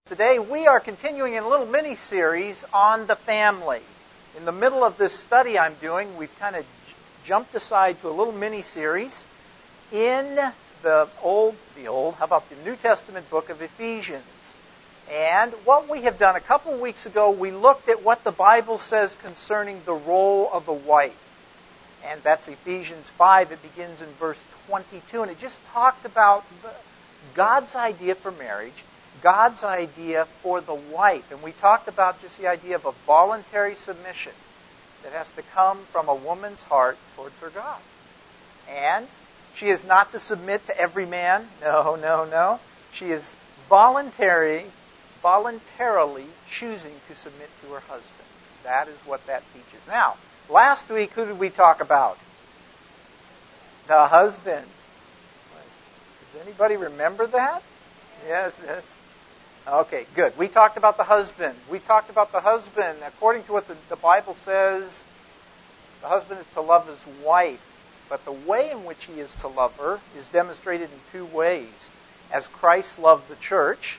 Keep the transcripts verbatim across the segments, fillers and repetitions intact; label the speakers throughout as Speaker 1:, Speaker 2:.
Speaker 1: Today we are continuing in a little mini-series on the family. In the middle of this study I'm doing, we've kind of j- jumped aside to a little mini-series in the old, the old, how about the New Testament book of Ephesians. And what we have done a couple weeks ago, we looked at what the Bible says concerning the role of a wife. And that's Ephesians five. It begins in verse twenty-two. And it just talked about God's idea for marriage, God's idea for the wife. And we talked about just the idea of a voluntary submission that has to come from a woman's heart towards her God. And she is not to submit to every man. No, no, no. She is voluntary, voluntarily choosing to submit to her husband. That is what that teaches. Now, last week, who did we talk about? The husband. Does anybody remember that? Yes, yes. Okay, good. We talked about the husband. We talked about the husband. According to what the, the Bible says, the husband is to love his wife. But the way in which he is to love her is demonstrated in two ways. As Christ loved the church,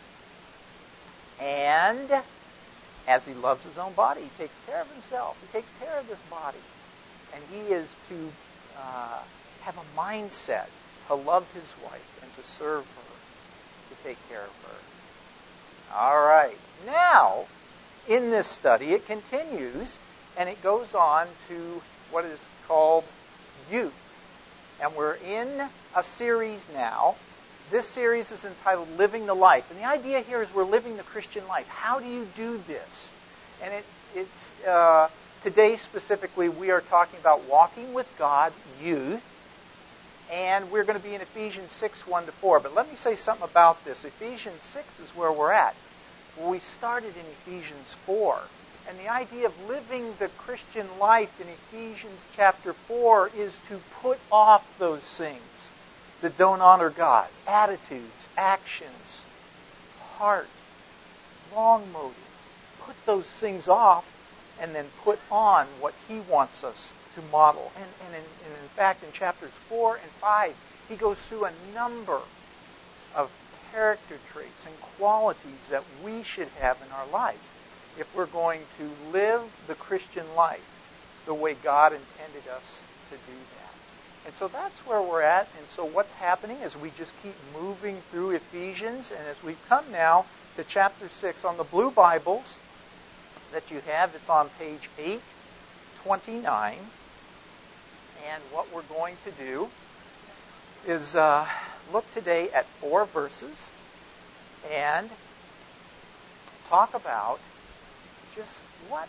Speaker 1: and as he loves his own body. He takes care of himself. He takes care of this body. And he is to uh, have a mindset to love his wife and to serve her, to take care of her. All right. Now, in this study, it continues, and it goes on to what is called youth. And we're in a series now. This series is entitled Living the Life. And the idea here is we're living the Christian life. How do you do this? And it, it's uh, today specifically we are talking about walking with God, youth. And we're going to be in Ephesians six, one to four. But let me say something about this. Ephesians six is where we're at. Well, we started in Ephesians four. And the idea of living the Christian life in Ephesians chapter four is to put off those things that don't honor God. Attitudes, actions, heart, wrong motives. Put those things off and then put on what He wants us to model. And, and, in, and in fact, in chapters four and five, he goes through a number of character traits and qualities that we should have in our life if we're going to live the Christian life the way God intended us to do that. And so that's where we're at. And so what's happening is we just keep moving through Ephesians. And as we come now to chapter six, on the blue Bibles that you have, it's on page eight twenty-nine. And what we're going to do is uh, look today at four verses and talk about just what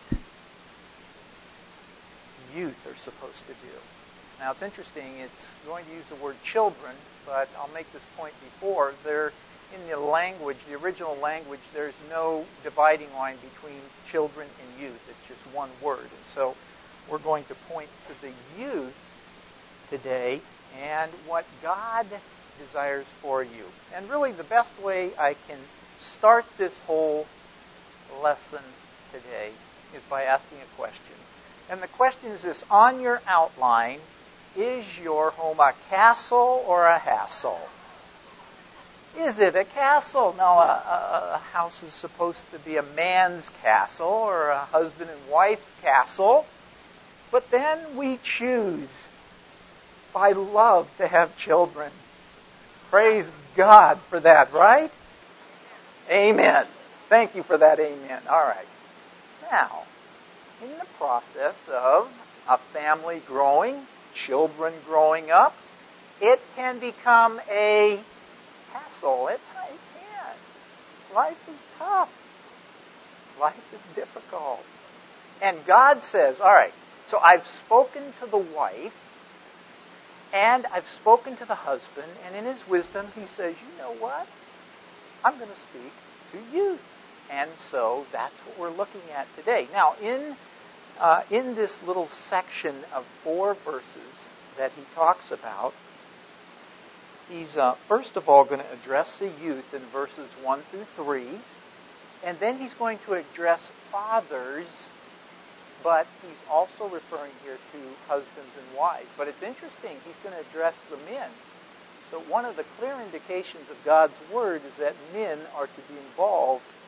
Speaker 1: youth are supposed to do. Now, it's interesting. It's going to use the word children, but I'll make this point before. There, in the language, the original language, there's no dividing line between children and youth. It's just one word. And so we're going to point to the youth today and what God desires for you. And really, the best way I can start this whole lesson today is by asking a question. And the question is this: on your outline, is your home a castle or a hassle? Is it a castle? Now, a, a, a house is supposed to be a man's castle or a husband and wife castle. But then we choose by love to have children. Praise God for that, right? Amen. Thank you for that amen. All right. Now, in the process of a family growing, children growing up, it can become a hassle. It, it can. Life is tough. Life is difficult. And God says, all right, so I've spoken to the wife, and I've spoken to the husband, and in his wisdom, he says, you know what? I'm going to speak to you. And so that's what we're looking at today. Now, in uh, in this little section of four verses that he talks about, he's uh, first of all going to address the youth in verses one through three, and then he's going to address fathers, but he's also referring here to husbands and wives. But it's interesting, he's going to address the men. So one of the clear indications of God's Word is that men are to be involved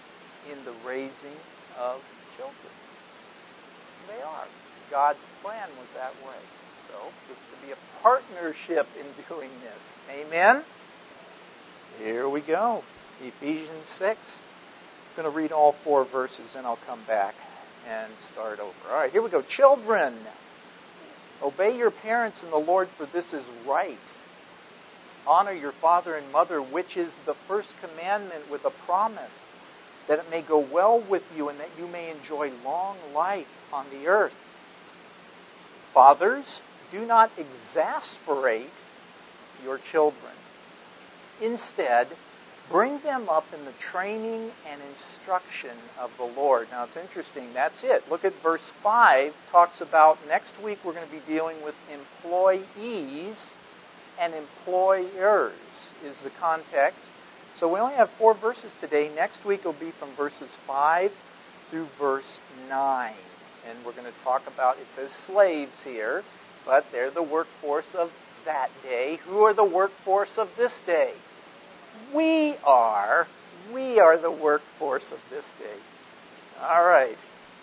Speaker 1: in the raising of children. They are. God's plan was that way. So it's to be a partnership in doing this. Amen? Here we go. Ephesians six. I'm going to read all four verses and I'll come back and start over. All right, here we go. Children, obey your parents in the Lord, for this is right. Honor your father and mother, which is the first commandment with a promise, that it may go well with you and that you may enjoy long life on the earth. Fathers, do not exasperate your children. Instead, bring them up in the training and instruction of the Lord. Now, it's interesting. That's it. Look at verse five. Talks about next week we're going to be dealing with employees and employers is the context. So we only have four verses today. Next week will be from verses five through verse nine. And we're going to talk about, it says slaves here, but they're the workforce of that day. Who are the workforce of this day? We are. We are the workforce of this day. All right.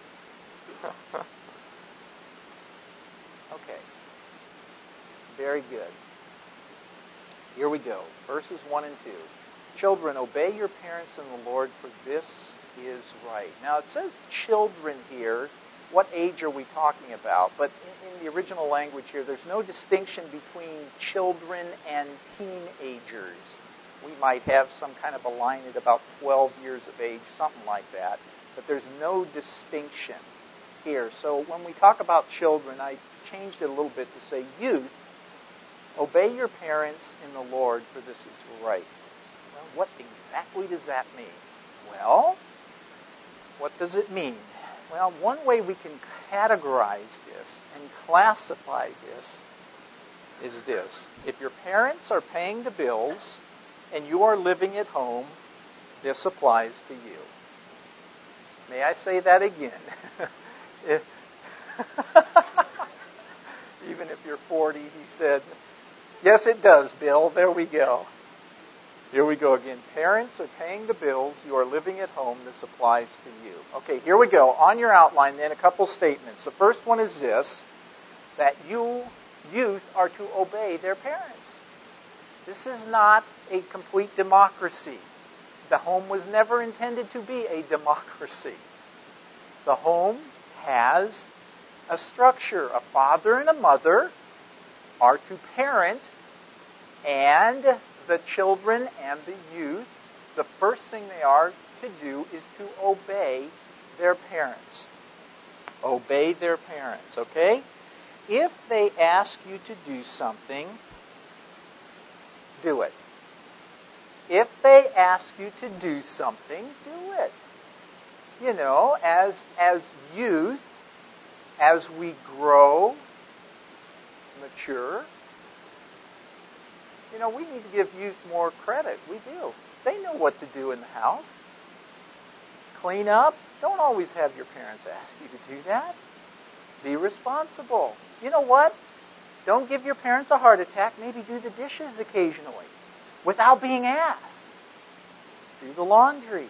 Speaker 1: Okay. Very good. Here we go. Verses one and two. Children, obey your parents in the Lord, for this is right. Now, it says children here. What age are we talking about? But in, in the original language here, there's no distinction between children and teenagers. We might have some kind of a line at about twelve years of age, something like that. But there's no distinction here. So when we talk about children, I changed it a little bit to say youth. Obey your parents in the Lord, for this is right. Well, what exactly does that mean? Well, what does it mean? Well, one way we can categorize this and classify this is this. If your parents are paying the bills and you are living at home, this applies to you. May I say that again? if, even if you're forty, he said, yes, it does, Bill. There we go. Here we go again. Parents are paying the bills. You are living at home. This applies to you. Okay, here we go. On your outline, then, a couple statements. The first one is this, that you, youth, are to obey their parents. This is not a complete democracy. The home was never intended to be a democracy. The home has a structure. A father and a mother are to parent, and the children and the youth, the first thing they are to do is to obey their parents. Obey their parents, okay? If they ask you to do something, do it. If they ask you to do something, do it. You know, as as youth, as we grow, mature, you know, we need to give youth more credit. We do. They know what to do in the house. Clean up. Don't always have your parents ask you to do that. Be responsible. You know what? Don't give your parents a heart attack. Maybe do the dishes occasionally without being asked. Do the laundry.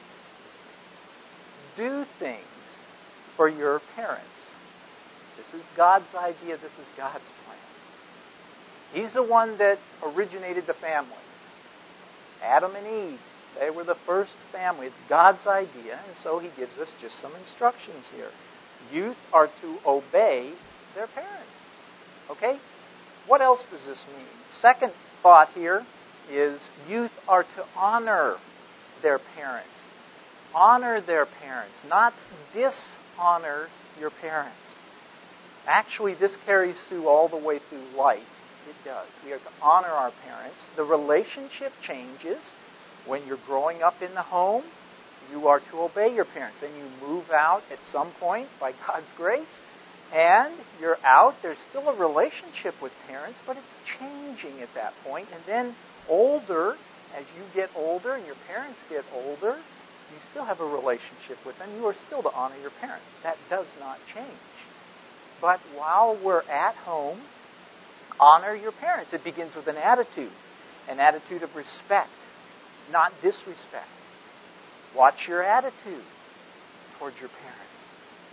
Speaker 1: Do things for your parents. This is God's idea. This is God's plan. He's the one that originated the family. Adam and Eve, they were the first family. It's God's idea, and so he gives us just some instructions here. Youth are to obey their parents. Okay? What else does this mean? Second thought here is youth are to honor their parents. Honor their parents, not dishonor your parents. Actually, this carries through all the way through life. It does. We are to honor our parents. The relationship changes. When you're growing up in the home, you are to obey your parents. Then you move out at some point by God's grace, and you're out. There's still a relationship with parents, but it's changing at that point. And then older, as you get older and your parents get older, you still have a relationship with them. You are still to honor your parents. That does not change. But while we're at home, honor your parents. It begins with an attitude, an attitude of respect, not disrespect. Watch your attitude towards your parents.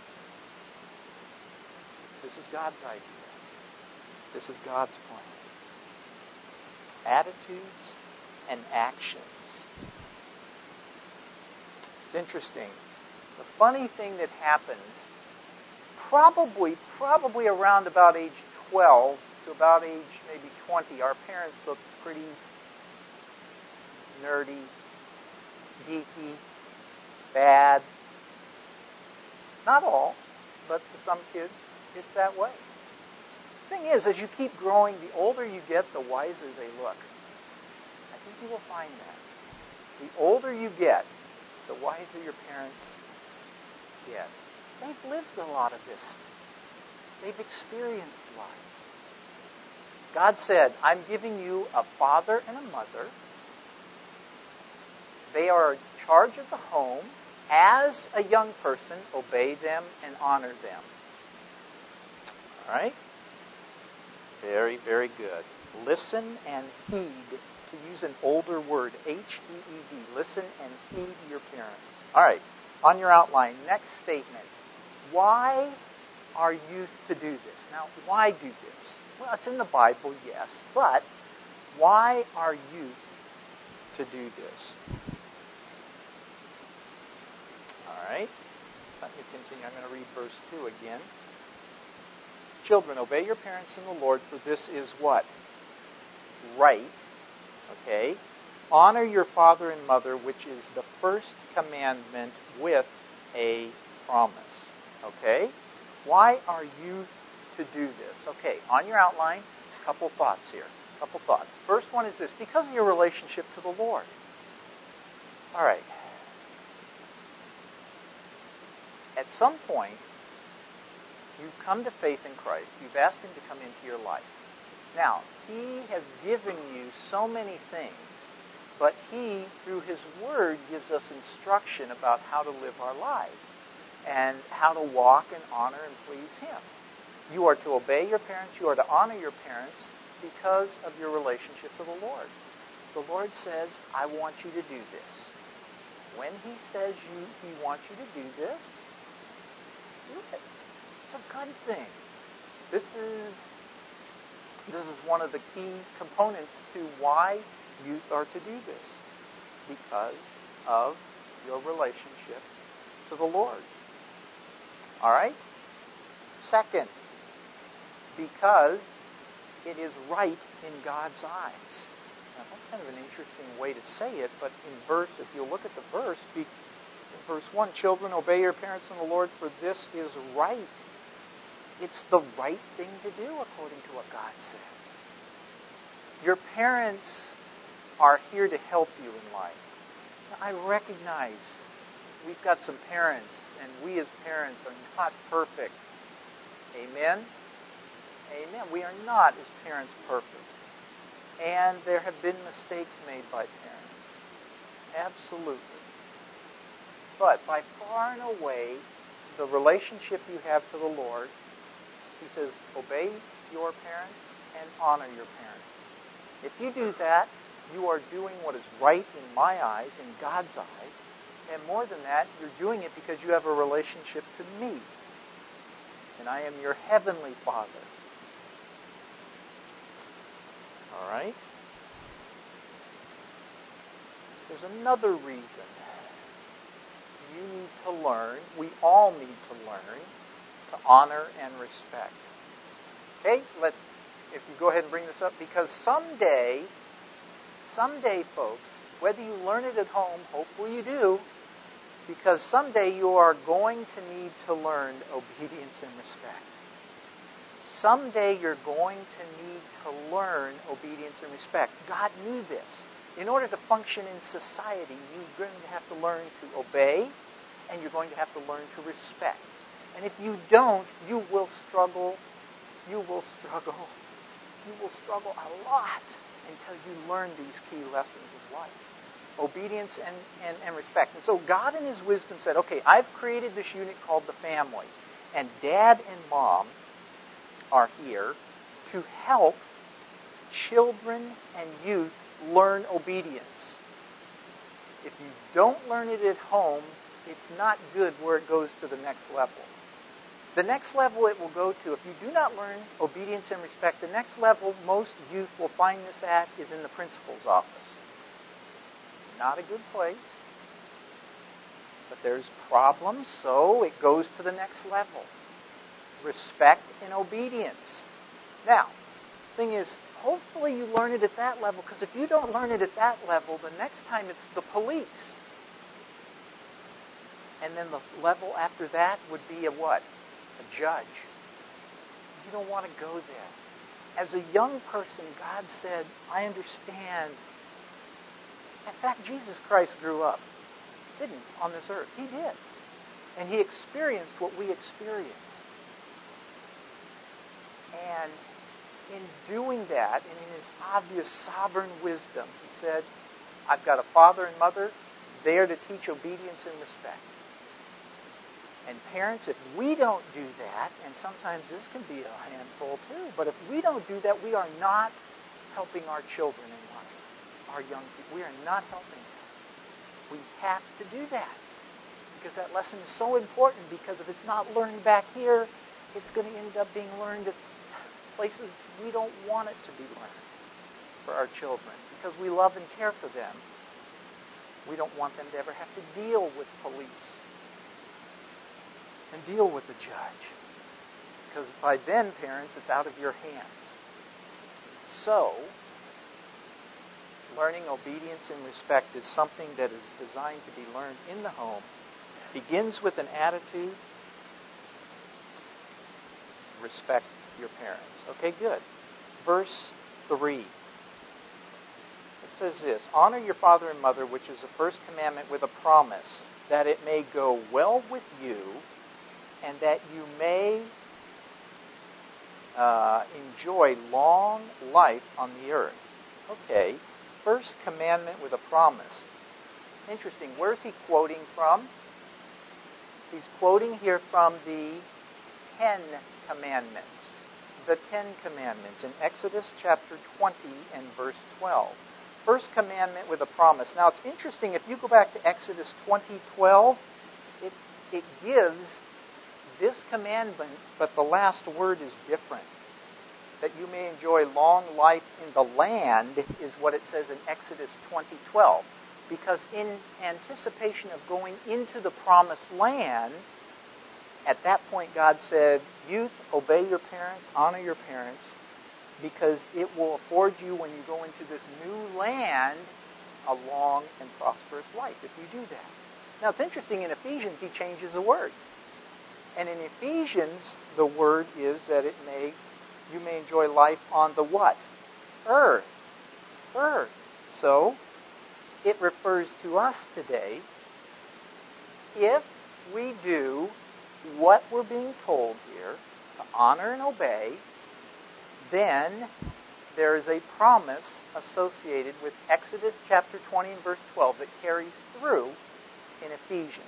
Speaker 1: This is God's idea. This is God's plan. Attitudes and actions. It's interesting. The funny thing that happens, probably, probably around about age twelve to about age maybe twenty, our parents looked pretty nerdy, geeky, bad. Not all, but to some kids, it's that way. The thing is, as you keep growing, the older you get, the wiser they look. I think you will find that. The older you get, the wiser your parents get. They've lived a lot of this. They've experienced life. God said, I'm giving you a father and a mother. They are in charge of the home. As a young person, obey them and honor them. All right? Very, very good. Listen and heed. To use an older word, H E E D. Listen and heed your parents. All right. On your outline, next statement. Why are you to do this? Now, why do this? Well, it's in the Bible, yes. But why are you to do this? All right. Let me continue. I'm going to read verse two again. Children, obey your parents in the Lord, for this is what? Right. Okay. Honor your father and mother, which is the first commandment with a promise. Okay. Why are you to do this? Okay. On your outline, a couple thoughts here. A couple thoughts. First one is this. Because of your relationship to the Lord. All right. At some point, you've come to faith in Christ. You've asked Him to come into your life. Now, He has given you so many things, but He, through His Word, gives us instruction about how to live our lives and how to walk and honor and please Him. You are to obey your parents. You are to honor your parents because of your relationship to the Lord. The Lord says, I want you to do this. When He says you, He wants you to do this, do it. It's a good thing. This is this is one of the key components to why youth are to do this. Because of your relationship to the Lord. All right? Second, because it is right in God's eyes. Now, that's kind of an interesting way to say it, but in verse, if you look at the verse, be, in verse one, children, obey your parents in the Lord, for this is right. It's the right thing to do according to what God says. Your parents are here to help you in life. Now, I recognize we've got some parents, and we as parents are not perfect. Amen? Amen. We are not, as parents, perfect. And there have been mistakes made by parents. Absolutely. But by far and away, the relationship you have to the Lord, He says, obey your parents and honor your parents. If you do that, you are doing what is right in my eyes, in God's eyes. And more than that, you're doing it because you have a relationship to me. And I am your heavenly Father. All right? There's another reason you need to learn, we all need to learn, to honor and respect. Okay? Let's, if you go ahead and bring this up, because someday, someday, folks, whether you learn it at home, hopefully you do, because someday you are going to need to learn obedience and respect. Someday you're going to need to learn obedience and respect. God knew this. In order to function in society, you're going to have to learn to obey, and you're going to have to learn to respect. And if you don't, you will struggle, you will struggle, you will struggle a lot until you learn these key lessons of life. Obedience and, and, and respect. And so God in His wisdom said, okay, I've created this unit called the family. And Dad and Mom are here to help children and youth learn obedience. If you don't learn it at home, it's not good where it goes to the next level. The next level it will go to, if you do not learn obedience and respect, the next level most youth will find this at is in the principal's office. Not a good place. But there's problems, so it goes to the next level. Respect and obedience. Now, the thing is, hopefully you learn it at that level, because if you don't learn it at that level, the next time it's the police. And then the level after that would be a what? A judge. You don't want to go there. As a young person, God said, I understand. In fact, Jesus Christ grew up, didn't he, on this earth? He did. And he experienced what we experience. And in doing that, and in his obvious sovereign wisdom, he said, I've got a father and mother there to teach obedience and respect. And parents, if we don't do that, and sometimes this can be a handful too, but if we don't do that, we are not helping our children in life, our young people. We are not helping them. We have to do that, because that lesson is so important, because if it's not learned back here, it's going to end up being learned at places we don't want it to be learned for our children, because we love and care for them. We don't want them to ever have to deal with police and deal with the judge, because by then, parents, it's out of your hands. So, learning obedience and respect is something that is designed to be learned in the home. It begins with an attitude. Respect your parents. Okay, good. Verse three. It says this, honor your father and mother, which is the first commandment, with a promise, that it may go well with you, and that you may uh, enjoy long life on the earth. Okay, first commandment with a promise. Interesting. Where's he quoting from? He's quoting here from the Ten Commandments. The Ten Commandments in Exodus chapter twenty and verse twelve. First commandment with a promise. Now it's interesting, if you go back to Exodus twenty twelve, it, it gives this commandment, but the last word is different. That you may enjoy long life in the land is what it says in Exodus twenty twelve. Because in anticipation of going into the promised land, at that point God said, youth, obey your parents, honor your parents, because it will afford you, when you go into this new land, a long and prosperous life if you do that. Now it's interesting, in Ephesians he changes the word. And in Ephesians, the word is that it may, you may enjoy life on the what? Earth. Earth. So, it refers to us today. If we do what we're being told here, to honor and obey, then there is a promise associated with Exodus chapter twenty and verse twelve that carries through in Ephesians.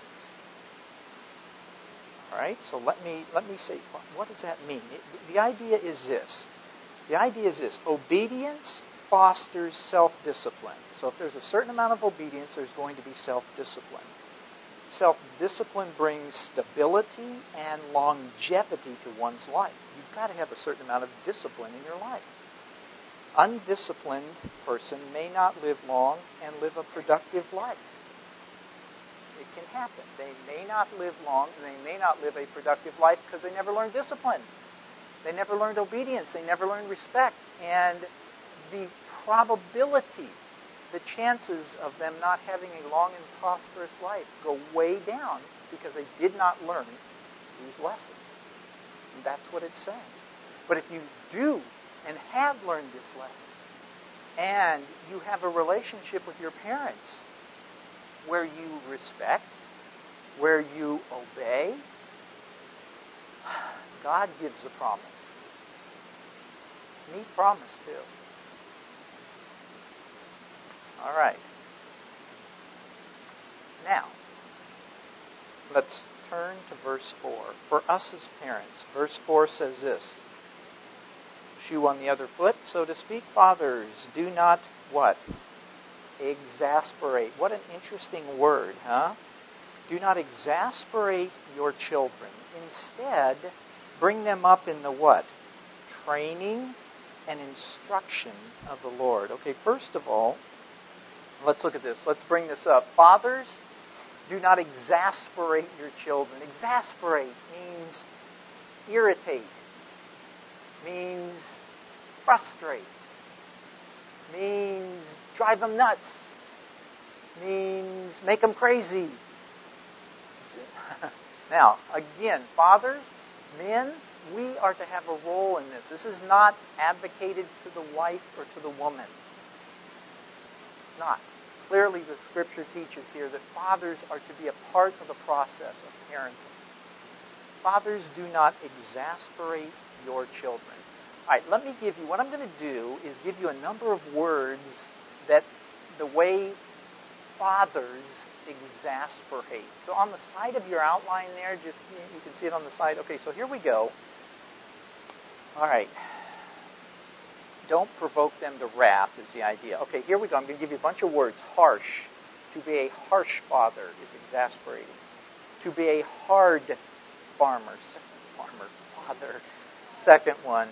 Speaker 1: All right, so let me let me say, what does that mean? It, the idea is this. The idea is this. Obedience fosters self-discipline. So if there's a certain amount of obedience, there's going to be self-discipline. Self-discipline brings stability and longevity to one's life. You've got to have a certain amount of discipline in your life. Undisciplined person may not live long and live a productive life. It can happen. They may not live long, and they may not live a productive life because they never learned discipline. They never learned obedience. They never learned respect. And the probability, the chances of them not having a long and prosperous life go way down because they did not learn these lessons. And that's what it's saying. But if you do and have learned this lesson, and you have a relationship with your parents where you respect, where you obey, God gives a promise. Neat promise, too. All right. Now, let's turn to verse four. For us as parents, verse four says this, shoe on the other foot, so to speak. Fathers, do not what? exasperate. What an interesting word, huh? Do not exasperate your children. Instead, bring them up in the what? Training and instruction of the Lord. Okay, first of all, let's look at this. Let's bring this up. Fathers, do not exasperate your children. Exasperate means irritate, means frustrate, means drive them nuts, means make them crazy. Now, again, fathers, men, we are to have a role in this. This is not advocated to the wife or to the woman. It's not. Clearly, the Scripture teaches here that fathers are to be a part of the process of parenting. Fathers, do not exasperate your children. All right, let me give you, what I'm going to do is give you a number of words that the way fathers exasperate. So on the side of your outline there, just you can see it on the side. Okay, so here we go. All right. Don't provoke them to wrath is the idea. Okay, here we go. I'm going to give you a bunch of words. Harsh. To be a harsh father is exasperating. To be a hard farmer. Farmer. Father. Second one.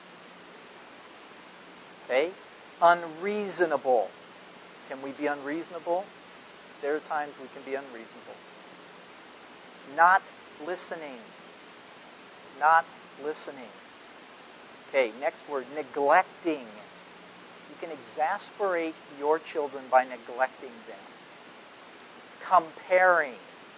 Speaker 1: Okay. Unreasonable. Can we be unreasonable? There are times we can be unreasonable. Not listening. Not listening. Okay, next word, neglecting. You can exasperate your children by neglecting them. Comparing.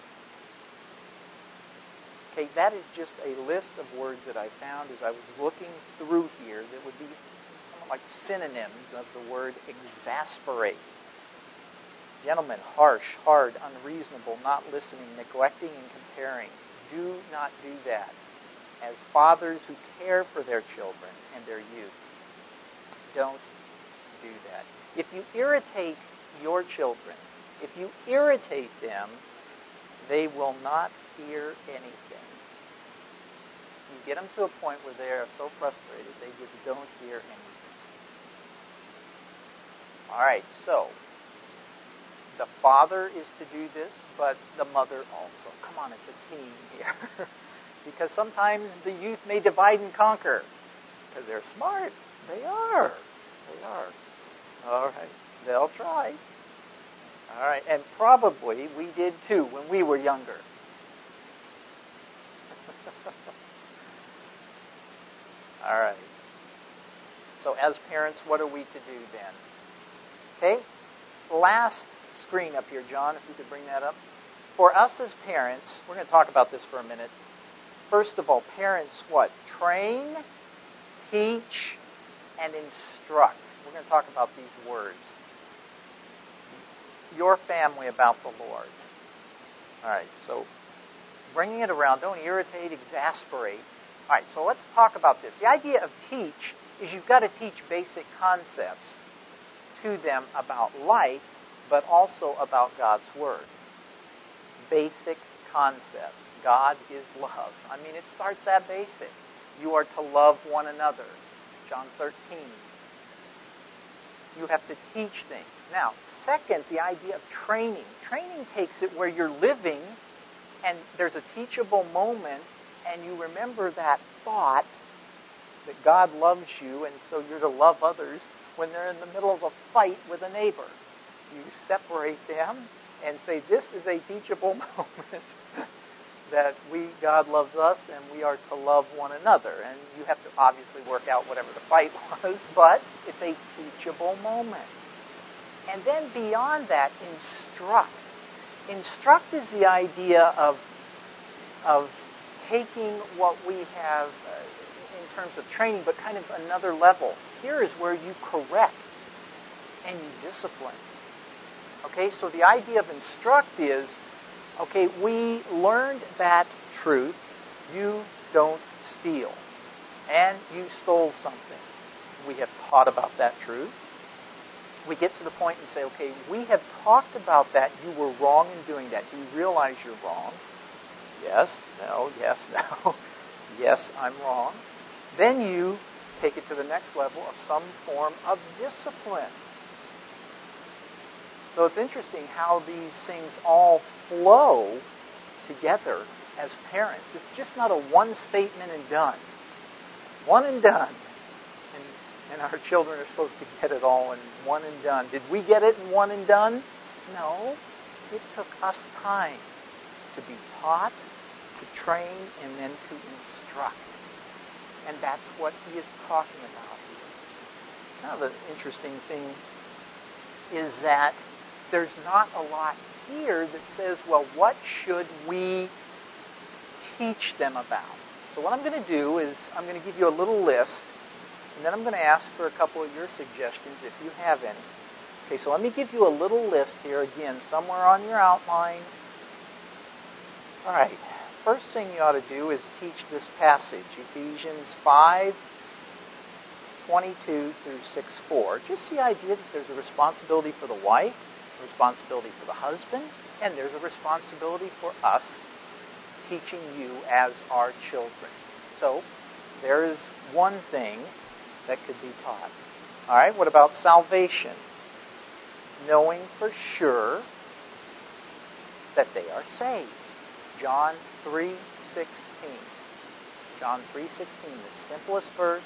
Speaker 1: Okay, that is just a list of words that I found as I was looking through here that would be somewhat like synonyms of the word exasperate. Gentlemen, harsh, hard, unreasonable, not listening, neglecting, and comparing. Do not do that. As fathers who care for their children and their youth, don't do that. If you irritate your children, if you irritate them, they will not hear anything. You get them to a point where they are so frustrated, they just don't hear anything. All right, so the father is to do this, but the mother also. Come on, it's a team here. Because sometimes the youth may divide and conquer. Because they're smart. They are. They are. All right. They'll try. All right. And probably we did too when we were younger. All right. So as parents, what are we to do then? Okay. Last screen up here, John, if you could bring that up. For us as parents, we're going to talk about this for a minute. First of all, parents what? Train, teach, and instruct. We're going to talk about these words. Your family about the Lord. All right, so bringing it around, don't irritate, exasperate. All right, so let's talk about this. The idea of teach is you've got to teach basic concepts to them about life, but also about God's Word. Basic concepts. God is love. I mean, it starts that basic. You are to love one another. John thirteen. You have to teach things. Now, second, the idea of training. Training takes it where you're living and there's a teachable moment and you remember that thought that God loves you and so you're to love others when they're in the middle of a fight with a neighbor. You separate them and say, this is a teachable moment that we, God loves us and we are to love one another. And you have to obviously work out whatever the fight was, but it's a teachable moment. And then beyond that, instruct. Instruct is the idea of, of taking what we have uh, in terms of training, but kind of another level. Here is where you correct and you discipline. Okay, so the idea of instruct is, okay, we learned that truth, you don't steal, and you stole something. We have taught about that truth. We get to the point and say, okay, we have talked about that, you were wrong in doing that. Do you realize you're wrong? Yes, no, yes, no. Yes, I'm wrong. Then you take it to the next level of some form of discipline. So it's interesting how these things all flow together as parents. It's just not a one statement and done. One and done. And, and our children are supposed to get it all in one and done. Did we get it in one and done? No. It took us time to be taught, to train, and then to instruct. And that's what he is talking about here. Now, the interesting thing is that there's not a lot here that says, well, what should we teach them about? So what I'm going to do is I'm going to give you a little list, and then I'm going to ask for a couple of your suggestions if you have any. Okay, so let me give you a little list here, again, somewhere on your outline. All right, first thing you ought to do is teach this passage, Ephesians five, twenty-two through six four. Just the idea that there's a responsibility for the wife, a responsibility for the husband, and there's a responsibility for us teaching you as our children. So there is one thing that could be taught. All right, what about salvation? Knowing for sure that they are saved. John three sixteen. John three sixteen, the simplest verse,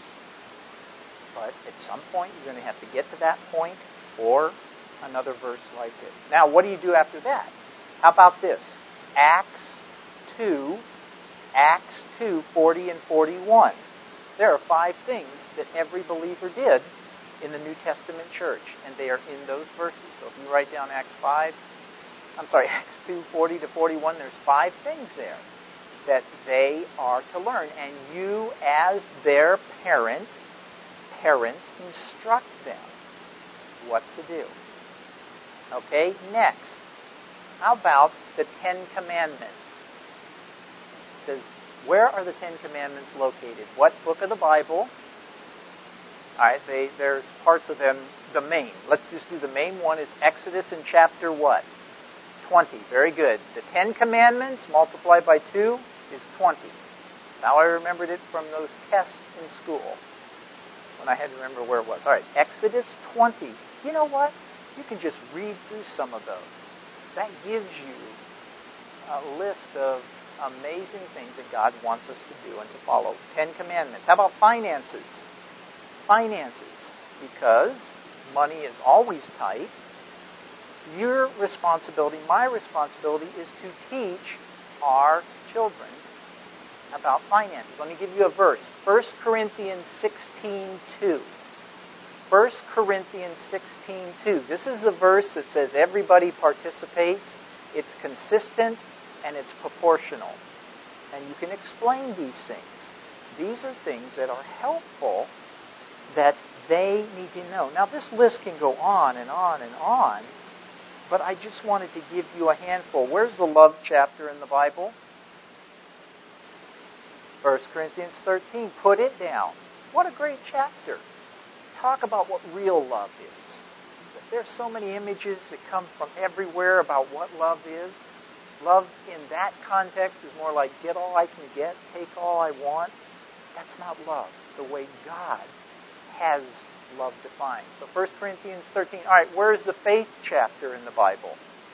Speaker 1: but at some point you're going to have to get to that point or another verse like it. Now, what do you do after that? How about this? Acts two, Acts two, forty and forty-one. There are five things that every believer did in the New Testament church, and they are in those verses. So if you write down Acts five, I'm sorry, Acts two, forty to forty-one, there's five things there that they are to learn. And you, as their parent, parents, instruct them what to do. Okay, next. How about the Ten Commandments? Because where are the Ten Commandments located? What book of the Bible? All right, they, there's parts of them, the main. Let's just do the main one is Exodus in chapter what? twenty. Very good. The Ten Commandments multiplied by two is twenty. Now I remembered it from those tests in school when I had to remember where it was. All right, Exodus twenty. You know what? You can just read through some of those. That gives you a list of amazing things that God wants us to do and to follow. Ten Commandments. How about finances? Finances. Because money is always tight. Your responsibility, my responsibility, is to teach our children about finances. Let me give you a verse. First Corinthians sixteen two. First Corinthians sixteen two. This is a verse that says everybody participates, it's consistent, and it's proportional. And you can explain these things. These are things that are helpful that they need to know. Now, this list can go on and on and on, but I just wanted to give you a handful. Where's the love chapter in the Bible? First Corinthians thirteen. Put it down. What a great chapter. Talk about what real love is. There's so many images that come from everywhere about what love is. Love in that context is more like get all I can get, take all I want. That's not love the way God has love defined. So First Corinthians thirteen. All right, where's the faith chapter in the Bible?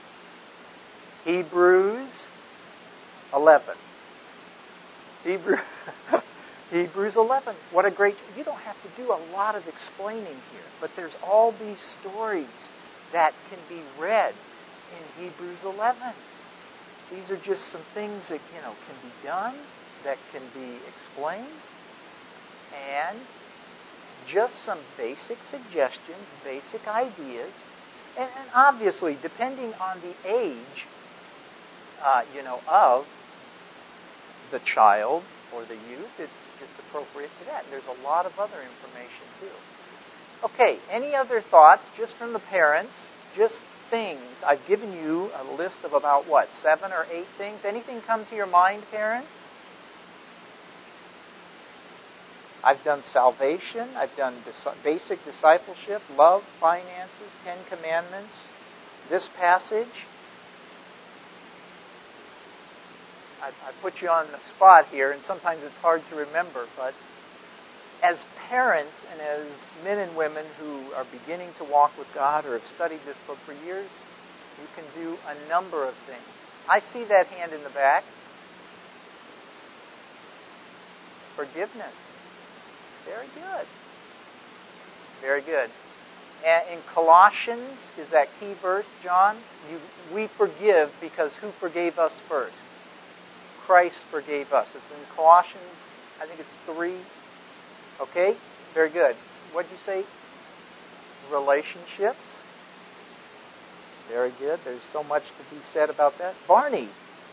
Speaker 1: Hebrews eleven. Hebrew, Hebrews eleven. What a great... You don't have to do a lot of explaining here, but there's all these stories that can be read in Hebrews eleven. These are just some things that, you know, can be done, that can be explained, and just some basic suggestions, basic ideas, and, and obviously, depending on the age, uh, you know, of the child or the youth, it's just appropriate to that. There's a lot of other information too. Okay, any other thoughts just from the parents? Just things. I've given you a list of about, what, seven or eight things. Anything come to your mind, parents? I've done salvation. I've done dis- basic discipleship, love, finances, Ten Commandments, this passage. I, I put you on the spot here, and sometimes it's hard to remember, but as parents and as men and women who are beginning to walk with God or have studied this book for years, you can do a number of things. I see that hand in the back. Forgiveness. Very good. Very good. And in Colossians, is that key verse, John? You, we forgive because who forgave us first? Christ forgave us. It's in Colossians, I think it's three. Okay? Very good. What did you say? Relationships. Very good. There's so much to be said about that. Barney.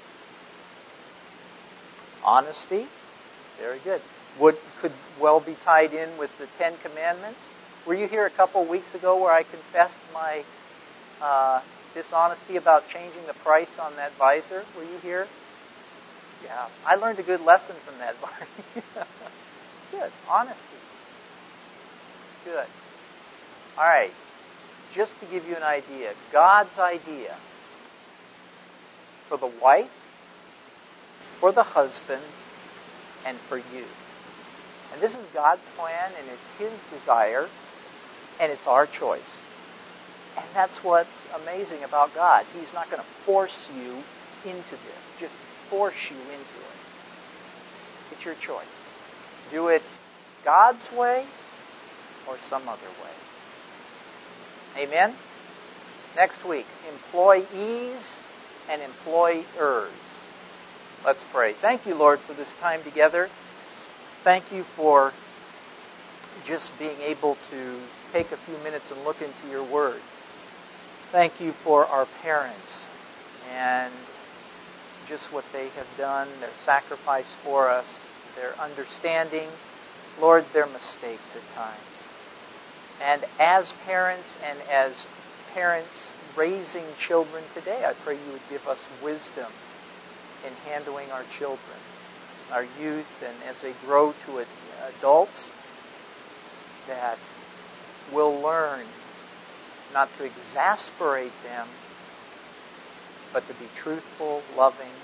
Speaker 1: Honesty. Very good. Would could well be tied in with the Ten Commandments. Were you here a couple weeks ago where I confessed my uh, dishonesty about changing the price on that visor? Were you here? Yeah. I learned a good lesson from that, Barney. Good. Honesty. Good. All right. Just to give you an idea, God's idea for the wife, for the husband, and for you. And this is God's plan, and it's His desire, and it's our choice. And that's what's amazing about God. He's not going to force you into this, just force you into it. It's your choice. Do it God's way or some other way. Amen? Next week, employees and employers. Let's pray. Thank you, Lord, for this time together. Thank you for just being able to take a few minutes and look into your Word. Thank you for our parents and just what they have done, their sacrifice for us, their understanding, Lord, their mistakes at times. And as parents and as parents raising children today, I pray you would give us wisdom in handling our children, our youth, and as they grow to adults, that we'll learn not to exasperate them, but to be truthful, loving,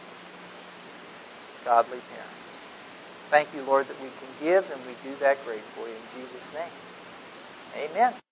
Speaker 1: godly parents. Thank you, Lord, that we can give, and we do that gratefully in Jesus' name. Amen.